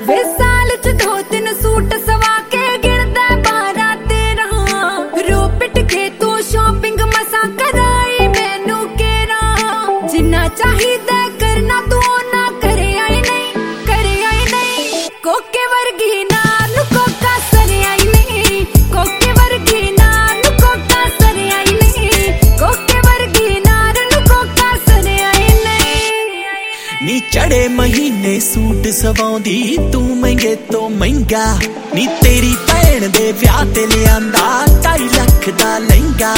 वे साल च 2-3 सूट सवा के गिरदा 12-13 रो पिट के तू शॉपिंग मसा कराई मैनू केरा जिन्ना चाहिदा करना तू ना करे आई नहीं कोके वर्गी नाल कोका सरे आई नहीं कोके वर्गी नाल कोका सरे आई नहीं कोके वर्गी नाल कोका सरे आई नहीं नी चढ़े महीने सूट सवाउंदी तू महंगे तो महंगा नी तेरी भैन दे विआह ते लियांदा 2.5 लाख दा लहंगा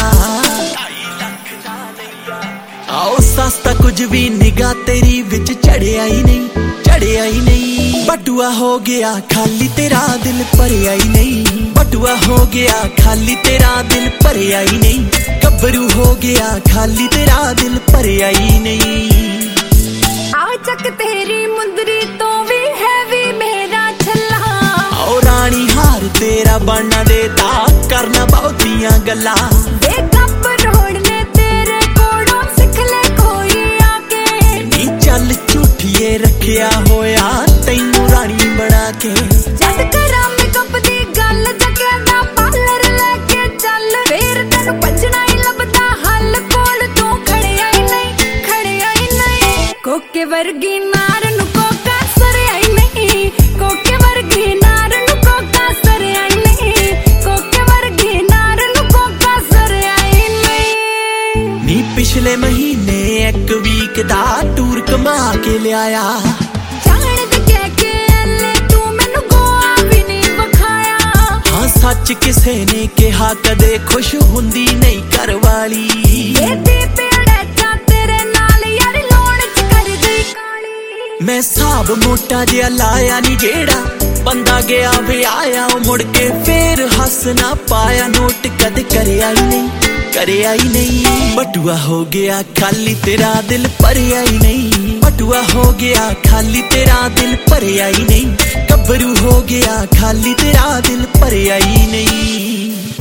आओ सस्ता कुछ भी निगाह तेरी विच चढ़िया ही नहीं बटुआ हो गया खाली तेरा दिल भरिया ही नहीं बटुआ हो गया खाली तेरा दिल भरिया ही नहीं गब्बरू हो गया खाली तेरा दिल भरिया ही नहीं चक तेरी मुंदरी तो भी हैवी मेरा छल्ला ओ रानी हार तेरा बनना देता करना बहुतियां गल्ला वे कप रोड़ने तेरे कोड़ों सिख ले कोई आके नी चल झूठिए रखिया होया तैनू रानी बना के जद करा मेकअप दी गल जगे दा पार्लर लेके चल फिर तेनू बचना ही लभदा हल कोल तू खड़िया ही नहीं कोके वर्गी नार नू कोका सरे आई नहीं कोके वर्गी नार नू कोका सरे आई नहीं कोके वर्गी नार नू कोका सरे आई नहीं नी पिछले महीने एक वीक दा टूर कमा के लिया जान दे के ले तू मैनू गोआ भी नहीं वखाया हाँ सच किसे ने कहा कदे खुश हुंदी नहीं घर वाली मैं हिसाब मोटा जिहा लाया नी जेड़ा बंदा गया वे आया मुड़ के फिर हस ना पाया नोट कद करया ही नहीं बटुआ हो गया खाली तेरा दिल भरिया ही नहीं बटुआ हो गया खाली तेरा दिल भरिया ही नहीं गब्बरू हो गया खाली तेरा दिल भरिया ही नहीं।